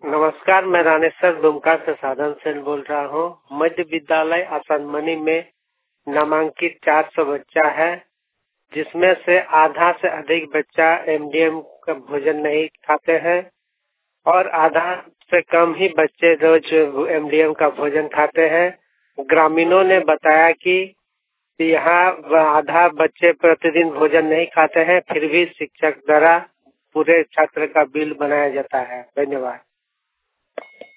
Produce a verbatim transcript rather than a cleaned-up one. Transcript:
नमस्कार, मैं रानेश्वर दुमका से साधन सेन बोल रहा हूँ। मध्य विद्यालय आसनमणि में नामांकित चार सौ बच्चा है, जिसमें से आधा से अधिक बच्चा एमडीएम का भोजन नहीं खाते हैं और आधा से कम ही बच्चे रोज एमडीएम का भोजन खाते हैं। ग्रामीणों ने बताया कि यहाँ आधा बच्चे प्रतिदिन भोजन नहीं खाते हैं, फिर भी शिक्षक द्वारा पूरे छात्र का बिल बनाया जाता है। धन्यवाद।